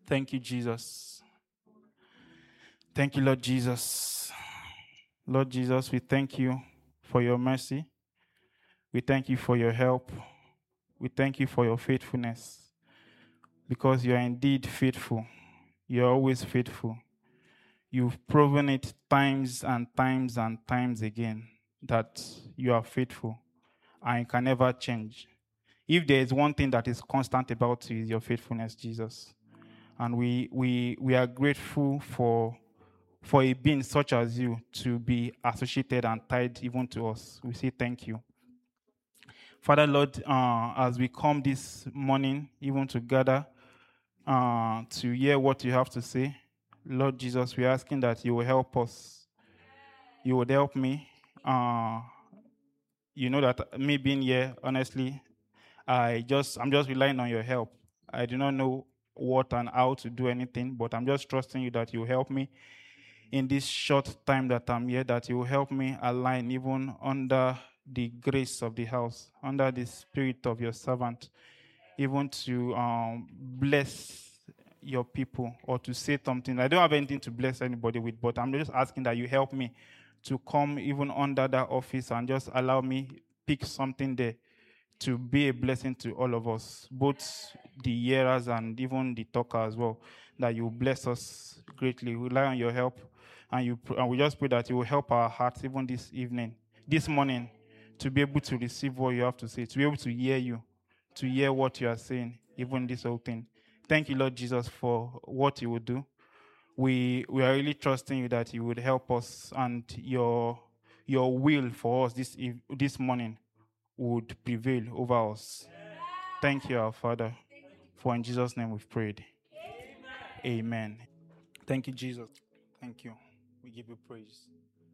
Thank you, Jesus. Thank you, Lord Jesus. Lord Jesus, we thank you for your mercy. We thank you for your help. We thank you for your faithfulness because you are indeed faithful. You are always faithful. You've proven it times and times and times again that you are faithful and you can never change. If there is one thing that is constant about you, is your faithfulness, Jesus. And we are grateful for a being such as you to be associated and tied even to us. We say thank you. Father, Lord, as we come this morning, even to gather to hear what you have to say, Lord Jesus, we're asking that you will help us. You would help me. You know that me being here, honestly, I'm just relying on your help. I do not know what and how to do anything, but I'm just trusting you that you help me in this short time that I'm here, that you will help me align even under the grace of the house, under the spirit of your servant, even to bless your people or to say something. I don't have anything to bless anybody with, but I'm just asking that you help me to come even under that office and just allow me pick something there to be a blessing to all of us, both the hearers and even the talker as well, that you bless us greatly. We rely on your help, and we just pray that you will help our hearts even this morning, to be able to receive what you have to say, to be able to hear you, to hear what you are saying, even this whole thing. Thank you, Lord Jesus, for what you will do. We are really trusting you that you would help us, and your will for us this morning would prevail over us. Thank you, our Father, for in Jesus' name we've prayed. Amen. Thank you, Jesus. Thank you. We give you praise.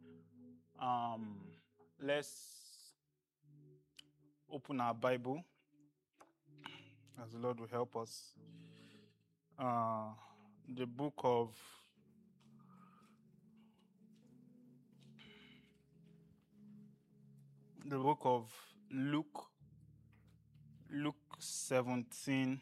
Let's open our Bible as the Lord will help us. The book of Luke 17.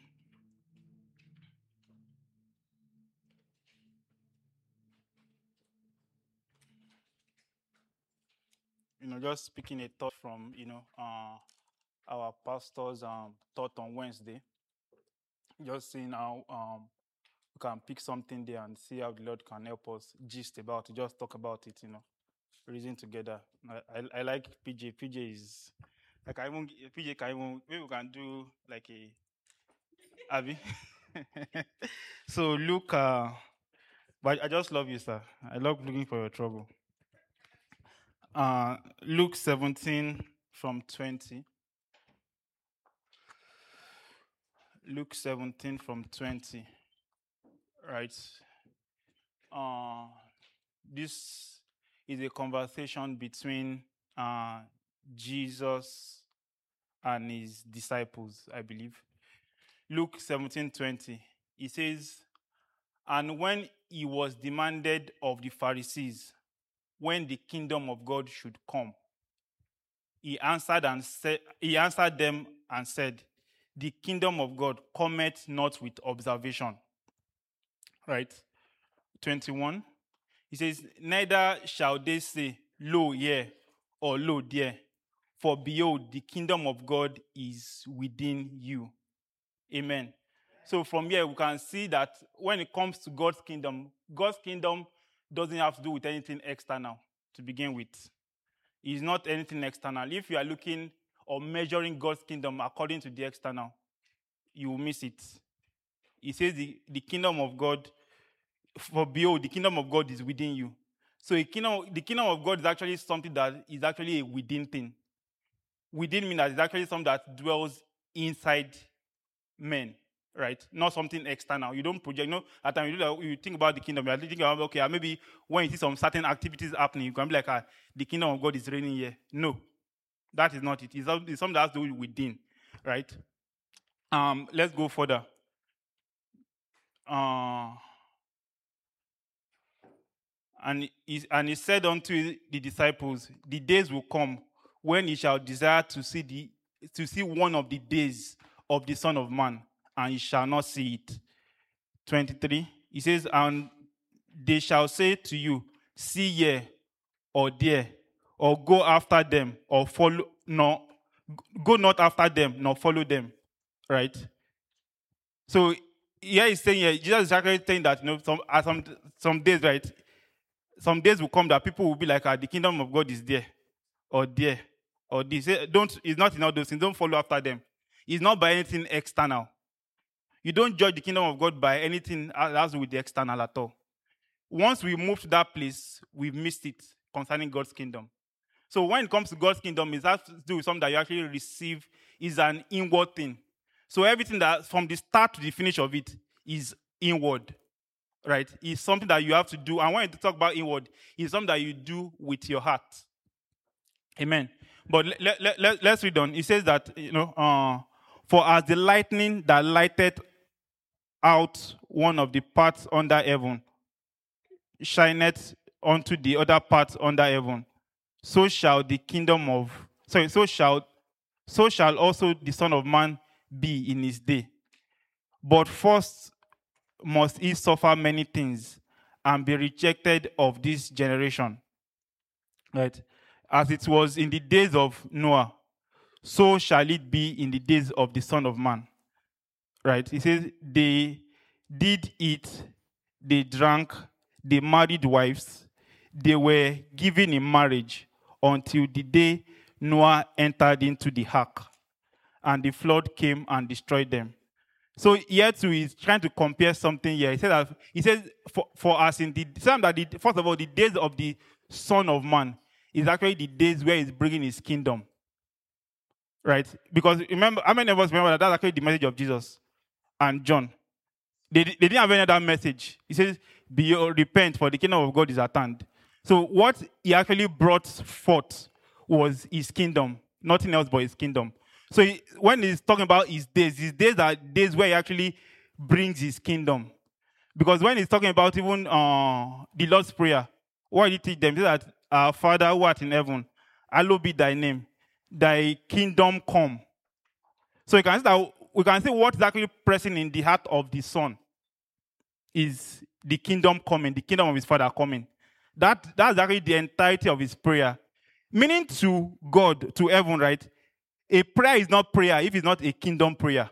Just speaking a thought from our pastor's thought on Wednesday. Just seeing how we can pick something there and see how the Lord can help us gist about it. Just talk about it, reason together. I like PJ. PJ is like PJ can even, maybe we can do like a Abby. So Luke, but I just love you, sir. I love looking for your trouble. Luke 17 from 20. Luke 17 from 20. Right. This is a conversation between Jesus and his disciples, I believe. Luke 17:20. He says, "And when he was demanded of the Pharisees when the kingdom of God should come, he answered them and said, the kingdom of God cometh not with observation." Right? 21. He says, "Neither shall they say, lo here, or lo there. For behold, the kingdom of God is within you." Amen. So from here, we can see that when it comes to God's kingdom doesn't have to do with anything external to begin with. It's not anything external. If you are looking or measuring God's kingdom according to the external, you will miss it. He says the kingdom of God, for behold, the kingdom of God is within you. So the kingdom of God is actually something that is actually a within thing. Within means that it's actually something that dwells inside men, right? Not something external. You don't project. At times you think about the kingdom, you're thinking about, okay, maybe when you see some certain activities happening, you can be like, the kingdom of God is reigning here. No, that is not it. It's something that has to do within, right? Let's go further. And he said unto the disciples, the days will come when ye shall desire to see one of the days of the Son of Man, and ye shall not see it. 23, he says, and they shall say to you, see here or there, or go after them, or follow, no, go not after them, nor follow them. Right? So here he's saying, here, Jesus is actually saying that, some days, right? Some days will come that people will be like, the kingdom of God is there, or there, or this. It's not in all those things. Don't follow after them. It's not by anything external. You don't judge the kingdom of God by anything that has to do with the external at all. Once we move to that place, we've missed it concerning God's kingdom. So when it comes to God's kingdom, it has to do with something that you actually receive, is an inward thing. So everything that from the start to the finish of it is inward, right? It's something that you have to do. And when you talk about inward, it's something that you do with your heart. Amen. But let's read on. It says that, for as the lightning that lighteth out one of the parts under heaven shineth unto the other parts under heaven, so shall also the Son of Man be in his day. But first must he suffer many things and be rejected of this generation. Right? As it was in the days of Noah, so shall it be in the days of the Son of Man. Right? He says, they did eat, they drank, they married wives, they were given in marriage until the day Noah entered into the ark, and the flood came and destroyed them. So here too, he's trying to compare something here. He says, for us in the time that first of all, the days of the Son of Man is actually the days where he's bringing his kingdom. Right? Because remember, how many of us remember that that's actually the message of Jesus and John? They didn't have any other message. He says, repent, for the kingdom of God is at hand. So what he actually brought forth was his kingdom, nothing else but his kingdom. So when he's talking about his days are days where he actually brings his kingdom. Because when he's talking about even the Lord's Prayer, what did he teach them? He said that, our Father who art in heaven, hallowed be thy name, thy kingdom come. So we can see what is actually pressing in the heart of the Son is the kingdom coming, the kingdom of his Father coming. That's actually the entirety of his prayer. Meaning to God, to heaven, right? A prayer is not prayer if it's not a kingdom prayer.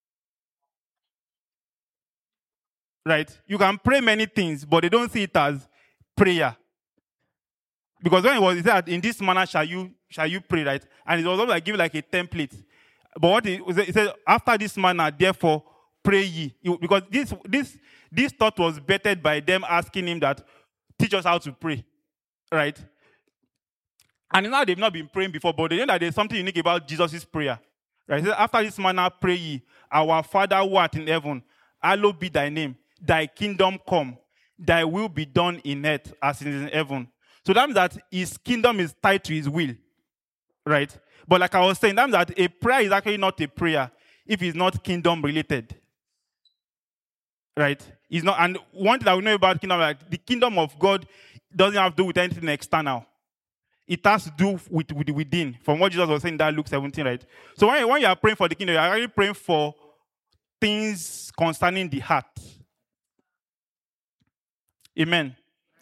Right? You can pray many things, but they don't see it as prayer. Because when he said, in this manner shall you pray, right? And it was also like give like a template. But what he said, after this manner, therefore, pray ye. Because this thought was bettered by them asking him that, teach us how to pray. Right? And now they've not been praying before, but they know that there's something unique about Jesus' prayer. Right? So after this manner, pray ye, our Father who art in heaven, hallowed be thy name, thy kingdom come, thy will be done in earth as it is in heaven. So that means that his kingdom is tied to his will. Right? But like I was saying, that means that a prayer is actually not a prayer if it's not kingdom related. Right? It's not, and one thing that we know about kingdom, like the kingdom of God doesn't have to do with anything external. It has to do with within, from what Jesus was saying in that Luke 17, right? So when you are praying for the kingdom, you are actually praying for things concerning the heart. Amen.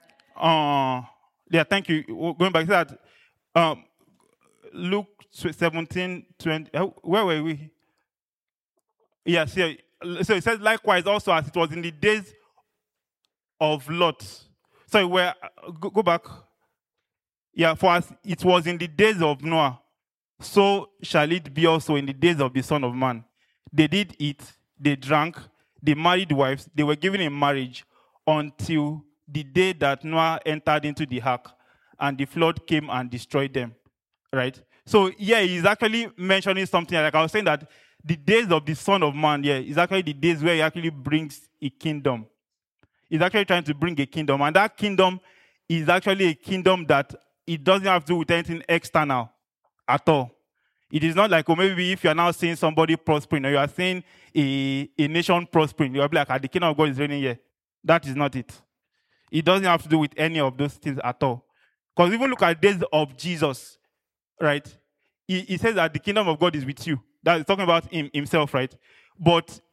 Thank you. Going back to that, Luke 17, 20. Where were we? Yes, yeah. So it says, likewise, also as it was in the days of Lot. So go back. Yeah, for as it was in the days of Noah, so shall it be also in the days of the Son of Man. They did eat, they drank, they married wives, they were given in marriage until the day that Noah entered into the ark, and the flood came and destroyed them. Right? So, yeah, he's actually mentioning something, like I was saying that the days of the Son of Man, is actually the days where he actually brings a kingdom. He's actually trying to bring a kingdom, and that kingdom is actually a kingdom that it doesn't have to do with anything external at all. It is not like, maybe if you are now seeing somebody prospering, or you are seeing a nation prospering, you'll be like, the kingdom of God is reigning here. That is not it. It doesn't have to do with any of those things at all. Because even look at the days of Jesus, right? He says that the kingdom of God is with you. That is talking about himself, right? But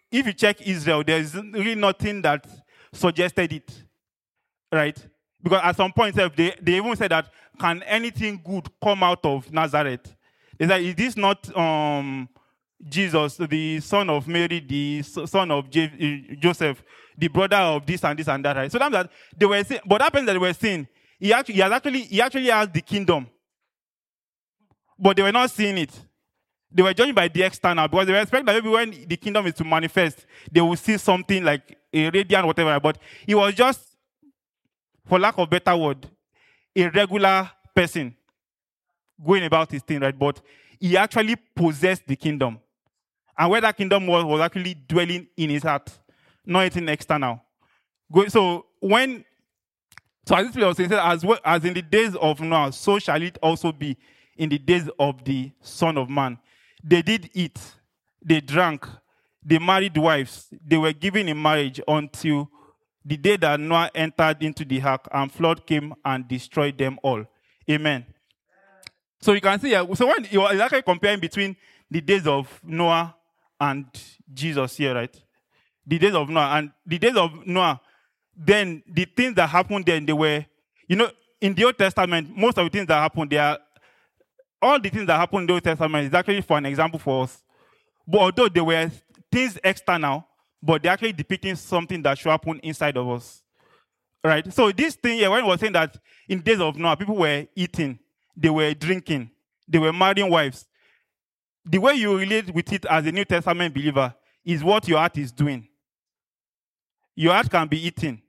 if you check Israel, there's really nothing that suggested it, right? Because at some point, they even said that, can anything good come out of Nazareth? They said, is this not Jesus, the son of Mary, the son of Joseph, the brother of this and this and that, right? So that they were saying, but that person that they were saying, he actually has the kingdom, but they were not seeing it. They were judging by the external, because they were expecting that maybe when the kingdom is to manifest, they will see something like a radiant whatever. But he was just, for lack of a better word, a regular person going about his thing, right? But he actually possessed the kingdom. And where that kingdom was actually dwelling in his heart, not anything external. So as this was saying, as in the days of Noah, so shall it also be in the days of the Son of Man. They did eat, they drank, they married wives, they were given in marriage until the day that Noah entered into the ark, and flood came and destroyed them all. Amen. So you can see, so when you're actually comparing between the days of Noah and Jesus here, right? The days of Noah and the days of Noah, then the things that happened then, they were, in the Old Testament, most of the things that happened, all the things that happened in the Old Testament is actually for an example for us. But although they were things external, but they're actually depicting something that should happen inside of us. Right? So this thing here, when we were saying that in the days of Noah, people were eating, they were drinking, they were marrying wives. The way you relate with it as a New Testament believer is what your heart is doing. Your heart can be eating,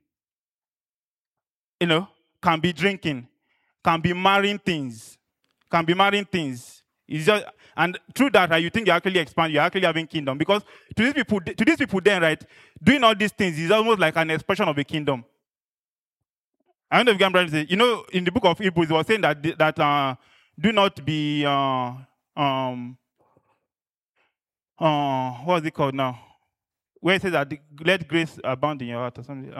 can be drinking, can be marrying things. It's just, and through that, right, you think you actually expand, you're actually having kingdom. Because to these people then, right, doing all these things is almost like an expression of a kingdom. I don't know if you can say, in the book of Hebrews, it was saying that do not be what's it called now? Where it says that let grace abound in your heart or something.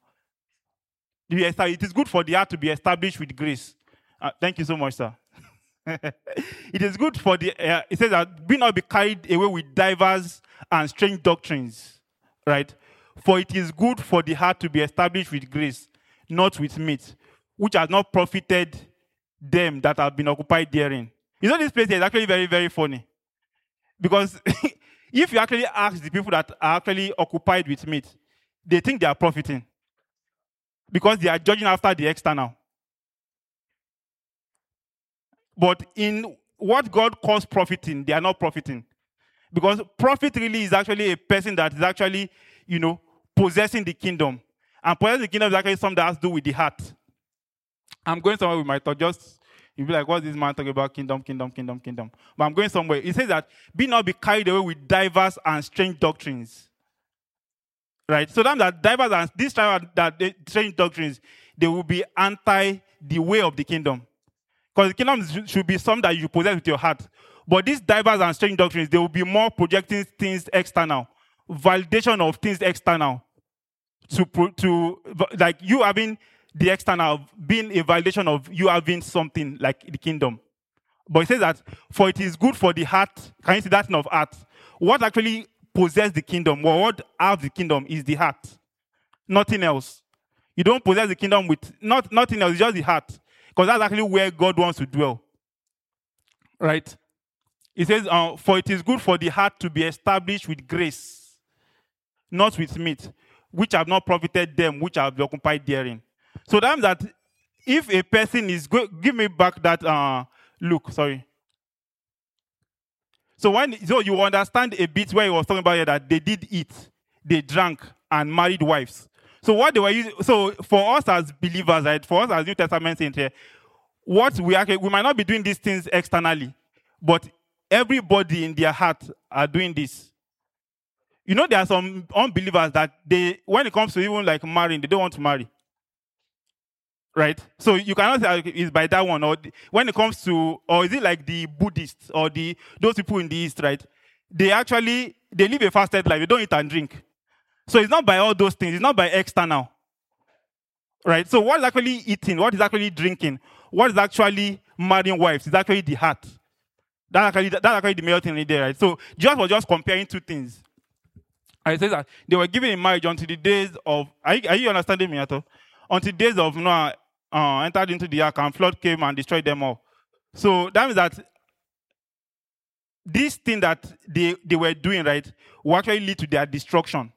It is good for the heart to be established with grace. Thank you so much, sir. It is good for it says that be not be carried away with diverse and strange doctrines, right? For it is good for the heart to be established with grace, not with meat, which has not profited them that have been occupied therein. This place is actually very, very funny. Because if you actually ask the people that are actually occupied with meat, they think they are profiting. Because they are judging after the external. But in what God calls profiting, they are not profiting. Because profit really is actually a person that is actually, possessing the kingdom. And possessing the kingdom is actually something that has to do with the heart. I'm going somewhere with my thought. You'll be like, what's this man talking about? Kingdom. But I'm going somewhere. It says that, be not be carried away with diverse and strange doctrines. Right? So that diverse and these strange doctrines, they will be anti the way of the kingdom. Because the kingdom should be something that you possess with your heart. But these diverse and strange doctrines, they will be more projecting things external. Validation of things external. To like you having the external being a validation of you having something like the kingdom. But it says that, for it is good for the heart. Can you see that thing of heart? What actually possesses the kingdom, or what has the kingdom, is the heart. Nothing else. You don't possess the kingdom with nothing else, it's just the heart. Because that's actually where God wants to dwell. Right? It says, for it is good for the heart to be established with grace, not with meat, which have not profited them, which have occupied therein. So that means that if a person is give me back that Luke, sorry. So you understand a bit where he was talking about here that they did eat, they drank, and married wives. So what they were using, so for us as believers, right, for us as New Testament saints here, we might not be doing these things externally, but everybody in their heart are doing this. There are some unbelievers that when it comes to even like marrying, they don't want to marry. Right? So you cannot say it's by that one, or when it comes to, or is it like the Buddhists or those people in the East, right? They live a fasted life. They don't eat and drink. So it's not by all those things. It's not by external. Right? So what is actually eating? What is actually drinking? What is actually marrying wives? It's actually the heart. That's actually the main thing right there, right? So Jesus was just comparing two things. And it says that they were given in marriage until the days of. Are you understanding me at all? Until days of Noah entered into the ark, and flood came and destroyed them all. So that means that this thing that they were doing, right, will actually lead to their destruction.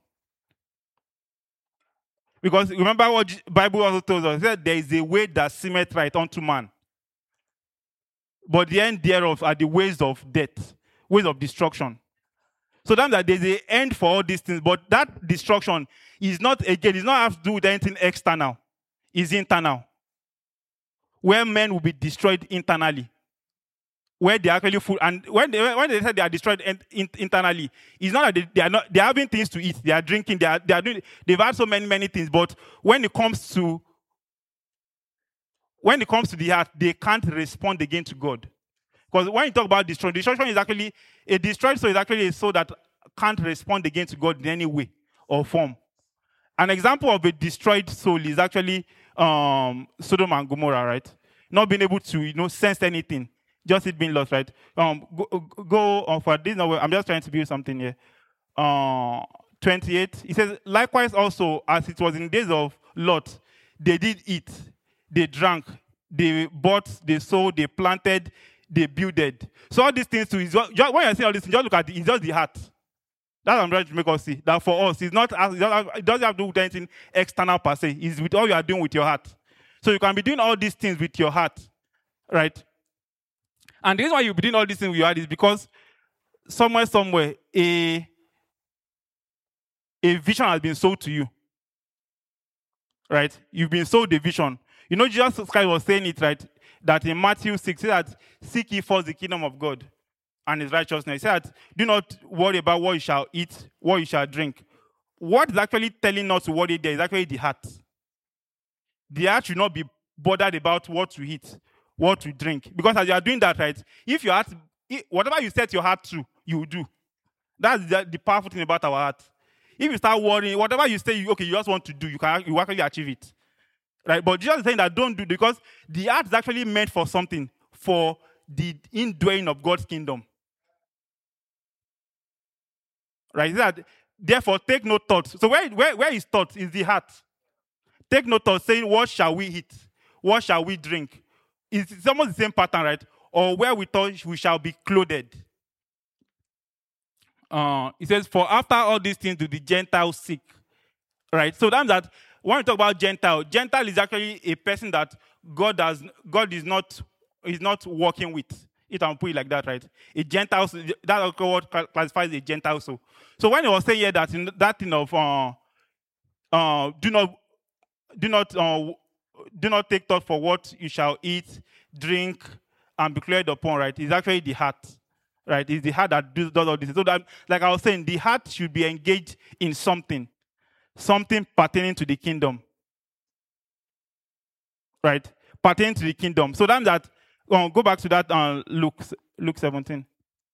Because remember what Bible also tells us, that there is a way that seemeth right unto man, but the end thereof are the ways of death, ways of destruction. So that there's an end for all these things, but that destruction is not, again, it's not have to do with anything external. It's internal. Where men will be destroyed internally. Where they actually full, and when they say they are destroyed internally, it's not that they're having things to eat, they are drinking, they are doing, they've had so many things, but when it comes to the heart, they can't respond again to God. Because when you talk about destruction is actually a destroyed soul, is actually a soul that can't respond again to God in any way or form. An example of a destroyed soul is actually Sodom and Gomorrah, right? Not being able to sense anything. Just it being lost, right? Go on for this. I'm just trying to build something here. 28. It says, likewise also, as it was in the days of Lot, they did eat, they drank, they bought, they sold, they planted, they builded. So all these things too is just, when you see all this, just look at it's just the heart. That's what I'm trying to make us see. That for us, it doesn't have to do with anything external per se. It's with all you are doing with your heart. So you can be doing all these things with your heart, right? And the reason why you'll be doing all these things with your heart is because somewhere, a vision has been sold to you. Right? You've been sold a vision. Jesus Christ was saying it, right? That in Matthew 6, he said that seek ye first the kingdom of God and his righteousness. He said that do not worry about what you shall eat, what you shall drink. What is actually telling us to worry there is actually the heart. The heart should not be bothered about what to eat, what to drink. Because as you are doing that, right, if your heart, whatever you set your heart to, you will do. That's the powerful thing about our heart. If you start worrying, whatever you say, you just want to do, you actually achieve it. Right? But Jesus is saying that don't do, because the heart is actually meant for something, for the indwelling of God's kingdom. Right? That, therefore, take no thought. So where is thought? Is the heart. Take no thought saying, what shall we eat? What shall we drink? It's almost the same pattern, right? Or where we thought we shall be clothed. It says, for after all these things do the Gentiles seek. Right? So that when we talk about Gentile is actually a person that God is not working with. If I'm put it like that, right? A Gentile, that's what classifies a Gentile soul. So when he was saying here that in that thing of do not take thought for what you shall eat, drink, and be cleared upon, right? It's actually the heart. Right? It's the heart that does all this. So that, like I was saying, the heart should be engaged in something pertaining to the kingdom. Right? Pertaining to the kingdom. So that go back to that Luke 17.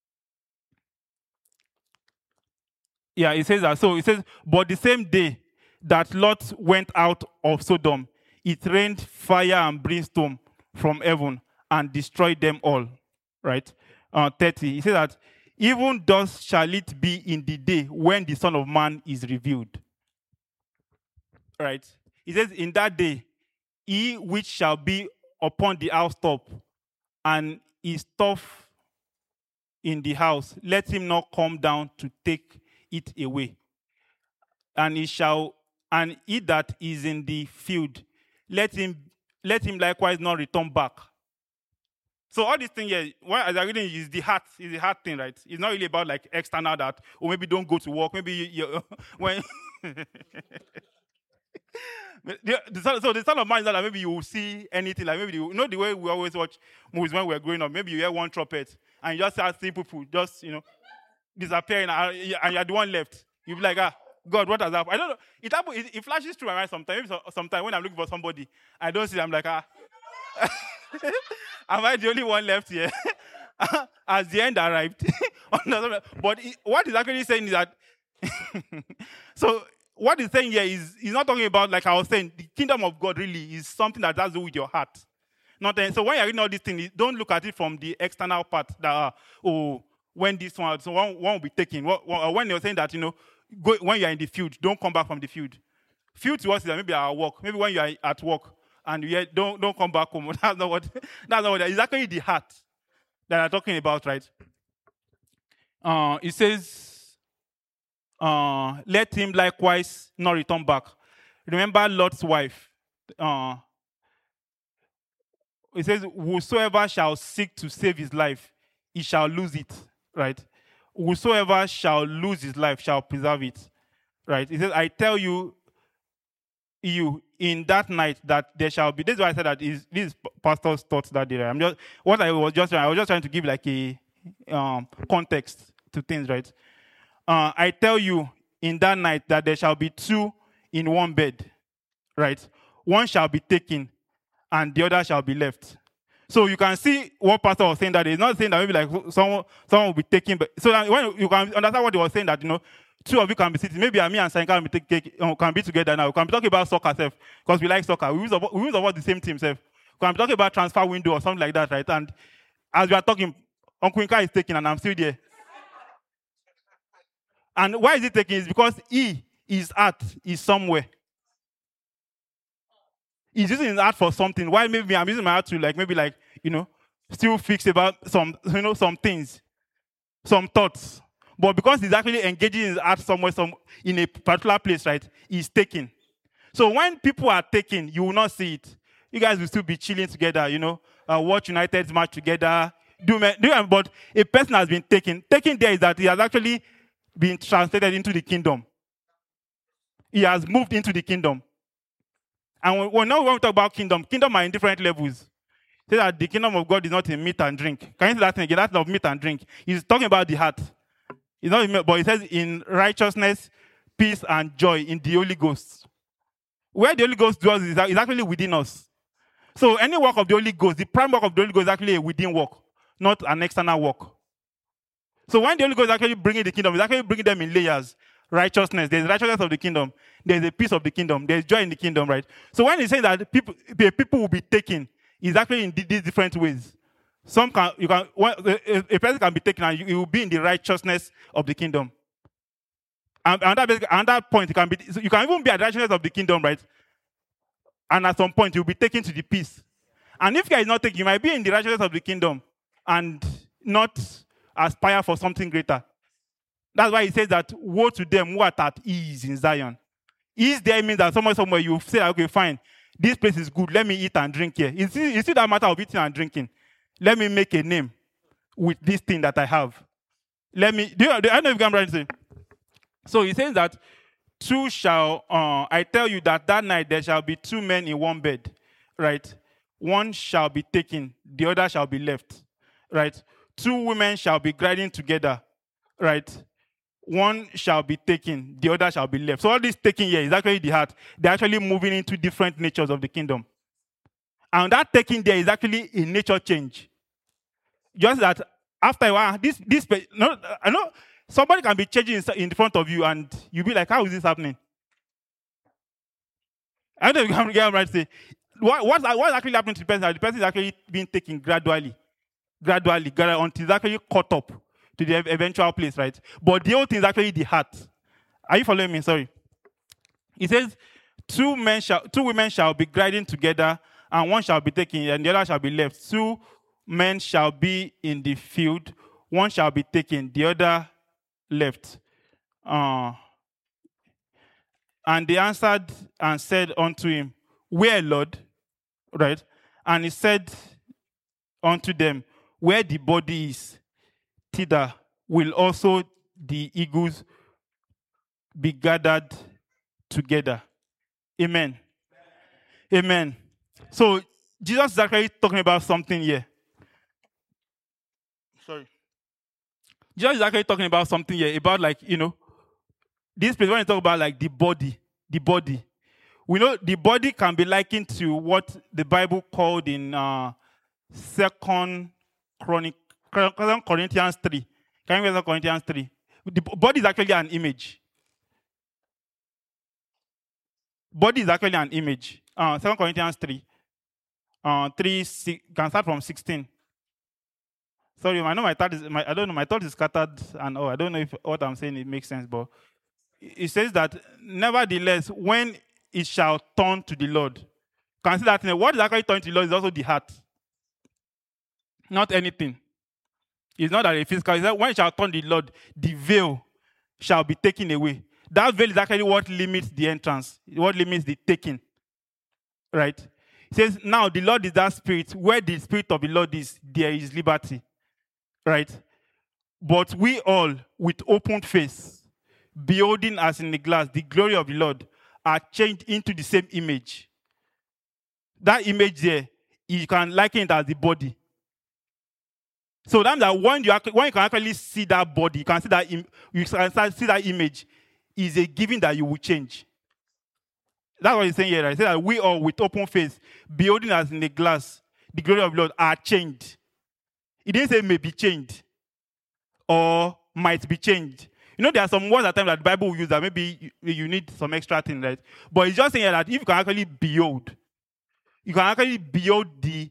Yeah, it says that. So it says, but the same day that Lot went out of Sodom, it rained fire and brimstone from heaven and destroyed them all. Right? 30. He says that even thus shall it be in the day when the Son of Man is revealed. Right? He says, in that day, he which shall be upon the housetop and his stuff in the house, let him not come down to take it away. And he that is in the field, let him likewise not return back. So all these things here, as I reading, is the heart thing, right? It's not really about like external that, or maybe don't go to work, maybe when so the Son of Man is not that maybe you will see anything, like maybe the way we always watch movies when we were growing up, maybe you hear one trumpet and you just start seeing people just disappearing and you're the one left. You'll be like, God, what has happened? I don't know. It flashes through my mind sometimes. Maybe sometimes when I'm looking for somebody, I don't see them, I'm like, am I the only one left here? As the end arrived. But what he's actually saying is that so what he's saying here is he's not talking about, like I was saying, the kingdom of God really is something that has to do with your heart. So when you're reading all these things, don't look at it from the external part that when this one will be taken. When you're saying that, go when you are in the field, don't come back from the field. Field to us is that maybe at work. Maybe when you are at work and you hear, don't come back home. That's not what it's actually the heart that I'm talking about, right? It says, let him likewise not return back. Remember Lot's wife. It says, whosoever shall seek to save his life, he shall lose it, right? Whosoever shall lose his life shall preserve it, right? It says, I tell you in that night that there shall be. This is why I said that this is pastor's thoughts that day. Right? I was just trying to give like a context to things, right? I tell you in that night that there shall be two in one bed, right? One shall be taken and the other shall be left. So you can see what pastor was saying, that he's not saying that maybe like someone will be taken, but so that when you can understand what he was saying, that two of you can be sitting. Maybe me and Sanka can be together now. We can be talking about soccer, because we like soccer. We support the same team, We can be talking about transfer window or something like that, right? And as we are talking, Uncle Inka is taking and I'm still there. And why is he taking? It's because his heart is somewhere. He's using his heart for something. Why maybe I'm using my heart to still fix about some things, some thoughts. But because he's actually engaging his heart somewhere, in a particular place, right? He's taking. So when people are taking, you will not see it. You guys will still be chilling together, watch United's match together. But a person has been taken. Taken there is that he has actually been translated into the kingdom. He has moved into the kingdom. And when we talk about kingdom are in different levels. Say that the kingdom of God is not in meat and drink. Can you say that thing again? That's not meat and drink. He's talking about the heart. It's not, but it says in righteousness, peace, and joy in the Holy Ghost. Where the Holy Ghost dwells is actually within us. So any work of the Holy Ghost, the prime work of the Holy Ghost is actually a within work, not an external work. So when the Holy Ghost is actually bringing the kingdom, it's actually bringing them in layers. Righteousness, there's righteousness of the kingdom. There's a peace of the kingdom. There's joy in the kingdom, right? So when he's saying that people will be taken, it's actually in these different ways. A person can be taken and you will be in the righteousness of the kingdom. And another point, you can even be at the righteousness of the kingdom, right? And at some point, you'll be taken to the peace. And if God is not taken, you might be in the righteousness of the kingdom and not aspire for something greater. That's why he says that, woe to them who are at ease in Zion. Ease there means that somewhere you say, okay, fine, this place is good, let me eat and drink here. You see that matter of eating and drinking? Let me make a name with this thing that I have. I know if you can write it. So he says that I tell you that night there shall be two men in one bed, right? One shall be taken, the other shall be left, right? Two women shall be grinding together, right? One shall be taken, the other shall be left. So all this taking here is actually the heart. They're actually moving into different natures of the kingdom. And that taking there is actually a nature change. Just that after a while, I know somebody can be changing in front of you and you'll be like, how is this happening? I don't know if you can get right to say, what's actually happening to the person? The person is actually being taken gradually, until it's actually caught up to the eventual place, right? But the whole thing is actually the heart. Are you following me? Sorry. It says, two women shall be grinding together, and one shall be taken, and the other shall be left. Two men shall be in the field, one shall be taken, the other left. And they answered and said unto him, where, Lord? Right? And he said unto them, where the body is, thither will also the eagles be gathered together. Amen. Amen. So Jesus is actually talking about something here. Sorry. Jesus is actually talking about something here, about this place when you talk about the body. We know the body can be likened to what the Bible called in 2 Corinthians 3. Can you read 2 Corinthians 3? The body is actually an image. Body is actually an image. 2 Corinthians 3. 3 can start from 16. Sorry, I know my thought is scattered, and I don't know if what I'm saying it makes sense, but it says that, nevertheless, when it shall turn to the Lord. Consider that what is actually turning to the Lord is also the heart. Not anything. It's not that a physical. It's that when it shall turn to the Lord, the veil shall be taken away. That veil is actually what limits the entrance, what limits the taking. Right? It says, now the Lord is that spirit. Where the spirit of the Lord is, there is liberty. Right? But we all, with open face, beholding as in a glass the glory of the Lord, are changed into the same image. That image there, you can liken it as the body. So that when you can actually see that body, you can see that image, is a given that you will change. That's what he's saying here. Right? He said that we all, with open face, beholding as in a glass the glory of the Lord, are changed. He didn't say may be changed or might be changed. You know, there are some words at times that the Bible will use that maybe you need some extra thing, right? But it's just saying that if you can actually behold, you can actually behold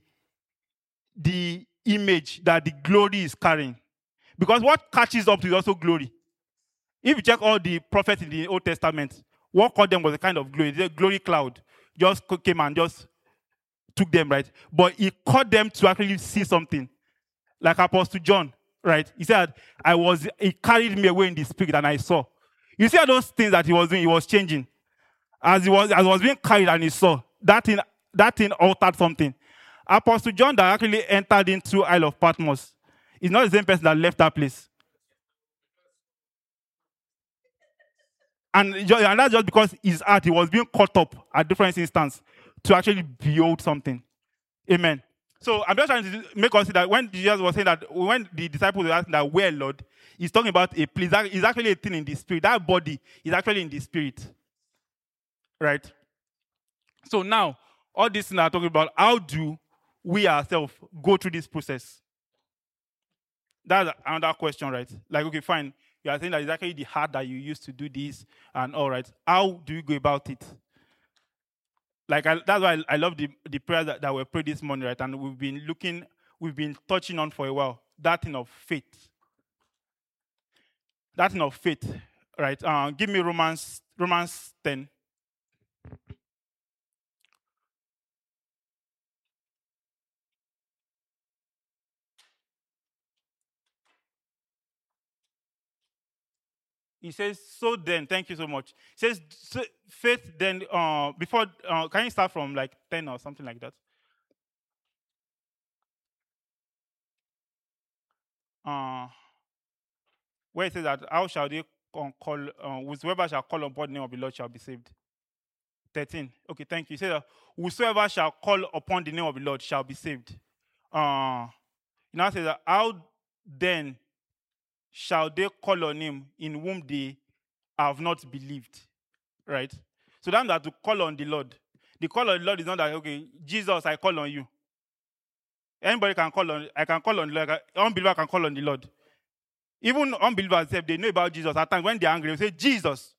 the image that the glory is carrying. Because what catches up to is also glory. If you check all the prophets in the Old Testament, what caught them was a kind of glory. The glory cloud just came and just took them, right? But it caught them to actually see something. Like Apostle John, right? He said, he carried me away in the spirit and I saw. You see all those things that he was doing, he was changing. As he was being carried and he saw, that thing altered something. Apostle John that actually entered into Isle of Patmos is not the same person that left that place. And that's just because his heart, he was being caught up at different instances to actually behold something. Amen. So I'm just trying to make us see that when Jesus was saying that, when the disciples were asking that, where, Lord, he's talking about a place. It's actually a thing in the spirit. That body is actually in the spirit. Right? So now, all this thing I'm talking about, how do we ourselves go through this process? That's another question, right? Like, okay, fine. You are saying that it's actually the heart that you use to do this and all right. How do you go about it? Like, that's why I love the prayers that were prayed this morning, right? And we've been touching on for a while. That thing of faith. That thing of faith, right? Give me Romans 10. He says, so then, thank you so much. He says, so faith then, before, can you start from like 10 or something like that? Where it says that, how shall they call, whosoever shall call upon the name of the Lord shall be saved. 13. Okay, thank you. He says that, whosoever shall call upon the name of the Lord shall be saved. Now it says that, how then shall they call on him in whom they have not believed? Right? So that to call on the Lord. The call on the Lord is not that, okay, Jesus, I call on you. Anybody can call on, I can call on the Lord. Unbeliever can call on the Lord. Even unbelievers, they know about Jesus. At times when they're angry, they say, Jesus.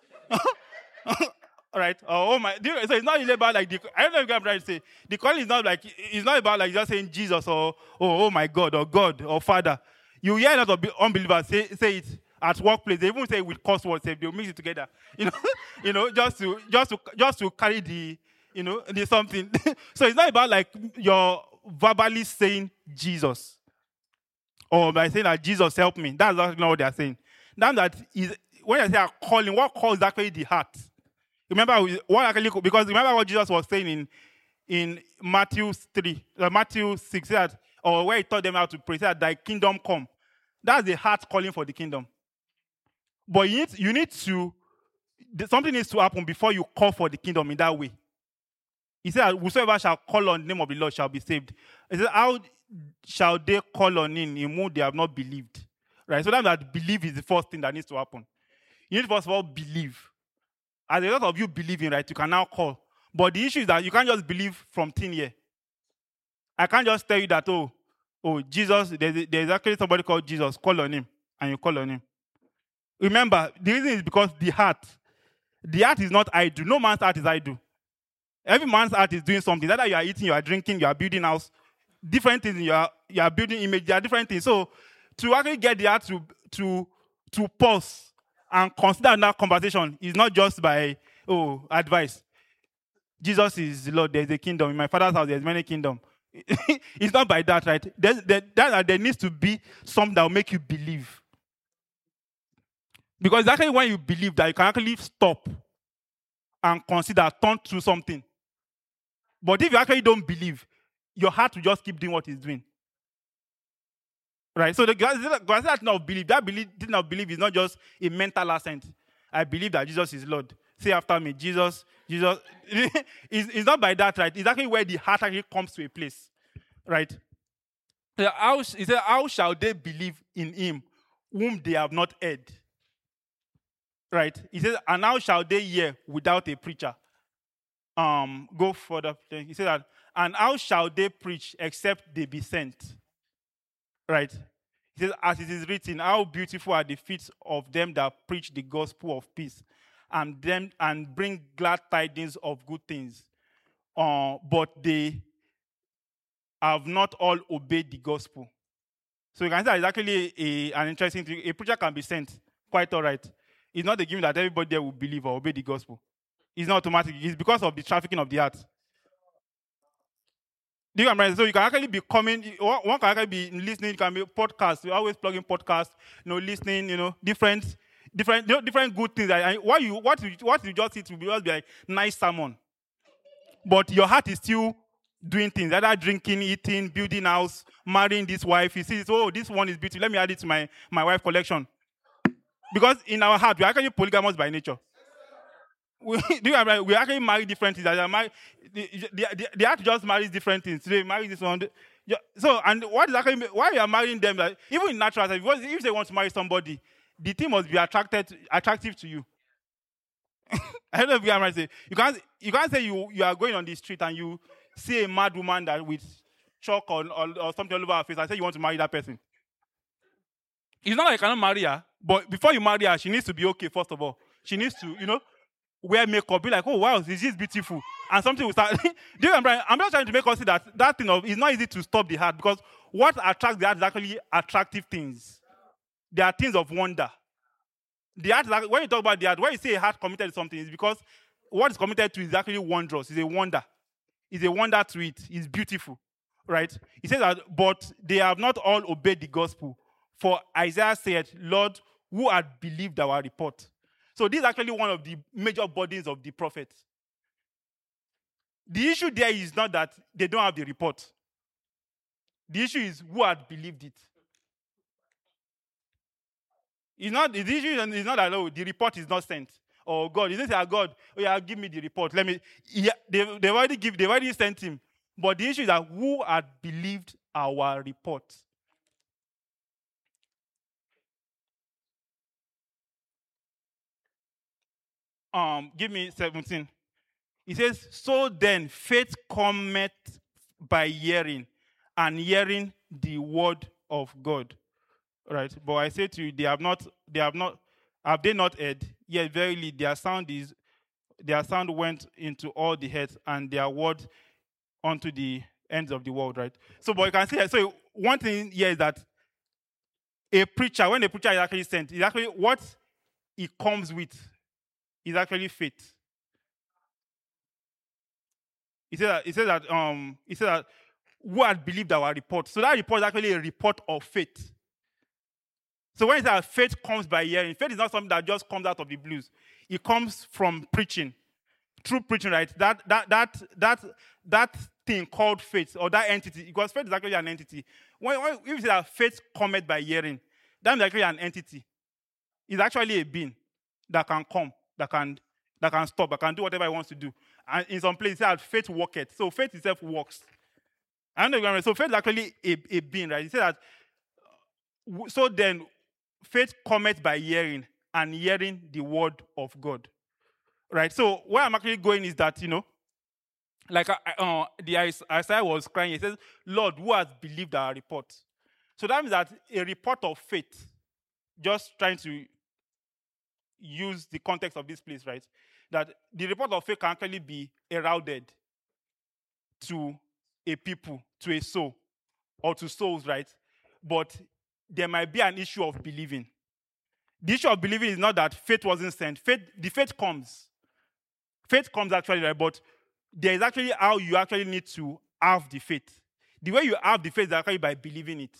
All right? Oh my. So it's not really about like, I don't know if I'm trying to say, the calling is not like, it's not about like just saying Jesus or, oh my God, or God, or Father. You hear a lot of unbelievers say it at workplace. They even say it with curse words. They'll mix it together. Just to carry the something. So it's not about like you're verbally saying Jesus. Or by saying that Jesus help me. That's not what they're saying. That is when I say calling, what calls actually the heart? Remember what Jesus was saying in Matthew 6, that, or where he taught them how to pray, that thy kingdom come. That's the heart calling for the kingdom. But you need to, something needs to happen before you call for the kingdom in that way. He said, whosoever shall call on the name of the Lord shall be saved. He said, how shall they call on him in whom they have not believed? Right? So that believe is the first thing that needs to happen. You need first of all believe. As a lot of you believing, right, you can now call. But the issue is that you can't just believe from thin air. I can't just tell you that, Jesus, there's actually somebody called Jesus, call on him, and you call on him. Remember, the reason is because the heart is not idle. No man's heart is idle. Every man's heart is doing something. Either you are eating, you are drinking, you are building house, different things, you are building image, there are different things. So to actually get the heart to pause and consider that conversation is not just by advice. Jesus is the Lord. There's a kingdom in my Father's house. There's many kingdoms. It's not by that, right? There needs to be something that will make you believe. Because it's actually when you believe that you can actually stop and consider, turn to something. But if you actually don't believe, your heart will just keep doing what it's doing. Right? So the that thing of belief, thing of belief is not just a mental assent. I believe that Jesus is Lord. Say after me, Jesus. It's not by that, right? It's actually where the heart actually comes to a place. Right? He said, how shall they believe in him whom they have not heard? Right? He says, and how shall they hear without a preacher? Go further. He said that, and how shall they preach except they be sent? Right? He says, as it is written, how beautiful are the feet of them that preach the gospel of peace, and bring glad tidings of good things. But they have not all obeyed the gospel. So you can see that it's actually an interesting thing. A preacher can be sent, quite all right. It's not the given that everybody there will believe or obey the gospel. It's not automatic. It's because of the trafficking of the heart. Do you understand? So you can actually be coming. One can actually be listening. You can be podcasts. You're always plugging podcasts. Listening. Different good things. And what you just see to be like nice sermon, but your heart is still doing things, either drinking, eating, building house, marrying this wife. You see, this one is beautiful. Let me add it to my wife collection. Because in our heart, we're actually polygamous by nature. We actually marry different things. They have to just marry different things. They marry this one. So, and what is actually why you are marrying them? Like, even in natural life, because if they want to marry somebody, the thing must be attractive to you. I don't know if you can say you can't say you are going on the street and you see a mad woman that with chalk or something all over her face and say you want to marry that person. It's not like you cannot marry her, but before you marry her, she needs to be okay. First of all, she needs to wear makeup, be like, oh wow, this is beautiful, and something will start. Do you remember? I'm just trying to make us see that thing of it's not easy to stop the heart, because what attracts the heart is actually attractive things. They are things of wonder. The heart, when you talk about the heart, when you say a heart committed to something, it's because what is committed to is actually wondrous. It's a wonder. It's a wonder to it. It's beautiful, right? He says that, but they have not all obeyed the gospel. For Isaiah said, Lord, who had believed our report? So this is actually one of the major burdens of the prophets. The issue there is not that they don't have the report. The issue is who had believed it. The issue is not that the report is not sent. Or God, he didn't say, God, give me the report. They've already sent him. But the issue is that who had believed our report? Give me 17. He says, so then faith cometh by hearing, and hearing the word of God. Right? But I say to you, have they not heard? Yet verily their sound went into all the earth, and their word unto the ends of the world, right? So, but you can see, so one thing here is that when a preacher is actually sent, is actually what he comes with is actually faith. He said that who had believed our report. So that report is actually a report of faith. So when it says faith comes by hearing, faith is not something that just comes out of the blues. It comes from preaching, true preaching, right? That thing called faith, or that entity, because faith is actually an entity. If you say that faith cometh by hearing, that is actually an entity. It's actually a being that can come, that can stop, that can do whatever it wants to do. And in some places, it says faith worketh. So faith itself works. I don't know if you remember. So faith is actually a being, right? He said that. So then, faith cometh by hearing, and hearing the word of God. Right? So where I'm actually going is that, like the Isaiah was crying, he says, Lord, who has believed our report? So that means that a report of faith, just trying to use the context of this place, right? That the report of faith can actually be heralded to a people, to a soul, or to souls, right? But there might be an issue of believing. The issue of believing is not that faith wasn't sent. The faith comes. Faith comes actually, right? But there is actually how you actually need to have the faith. The way you have the faith is actually by believing it.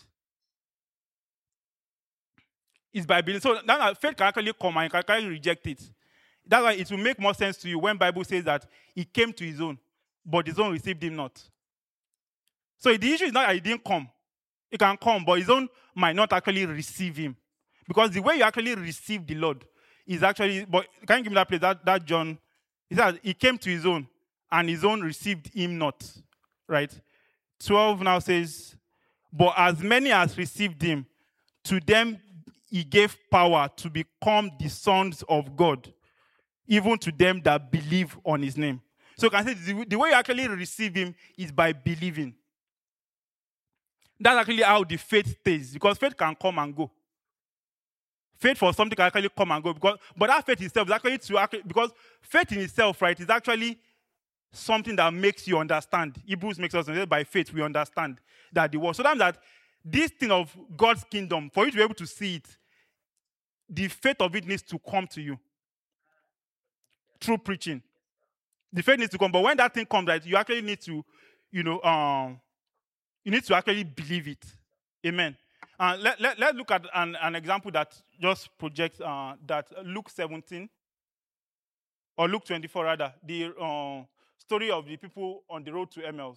It's by believing. So that faith can actually come and you can actually reject it. That's why it will make more sense to you when Bible says that he came to his own, but his own received him not. So the issue is not that he didn't come. He can come, but his own might not actually receive him. Because the way you actually receive the Lord is actually, but can you give me that place, that John? He said he came to his own, and his own received him not. Right? 12 now says, but as many as received him, to them he gave power to become the sons of God, even to them that believe on his name. So you can say the way you actually receive him is by believing. That's actually how the faith stays, because faith can come and go. Faith for something can actually come and go, but that faith itself is actually because faith in itself, right, is actually something that makes you understand. Hebrews makes us understand by faith we understand that the world. So that this thing of God's kingdom, for you to be able to see it, the faith of it needs to come to you through preaching. The faith needs to come, but when that thing comes, right, you actually need to, you need to actually believe it. Amen. Let's look at an example that just projects that Luke 17, or Luke 24 rather, the story of the people on the road to Emmaus.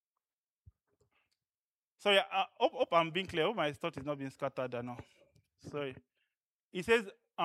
Sorry, hope I'm being clear. Hope my thought is not being scattered. No. Sorry. It says,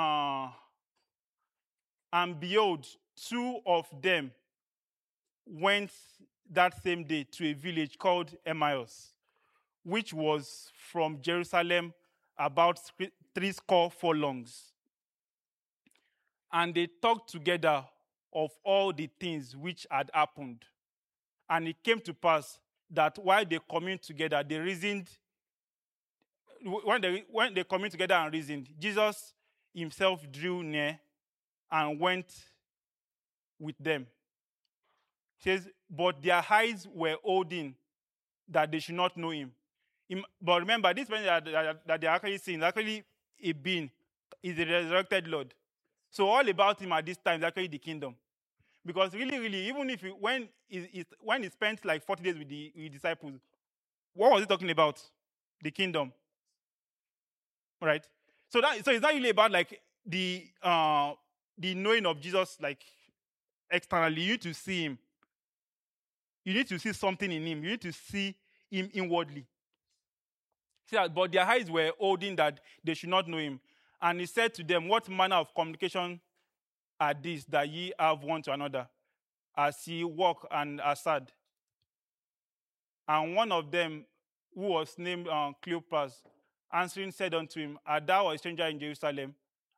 and behold, two of them went that same day to a village called Emmaus, which was from Jerusalem about 80 furlongs. And they talked together of all the things which had happened. And it came to pass that while they communed together, they reasoned. When they communed together and reasoned, Jesus himself drew near and went with them. It says, but their eyes were holding that they should not know him. But remember, this man that they're actually seeing is actually a being, is a resurrected Lord. So all about him at this time is actually the kingdom. Because really, even if when he spent like 40 days with the disciples, what was he talking about? The kingdom. Right? So it's not really about like the knowing of Jesus like externally. You need to see him. You need to see something in him. You need to see him inwardly. But their eyes were holding that they should not know him. And he said to them, what manner of communication are these that ye have one to another, as ye walk and are sad? And one of them, who was named Cleopas, answering said unto him, art thou a stranger in Jerusalem?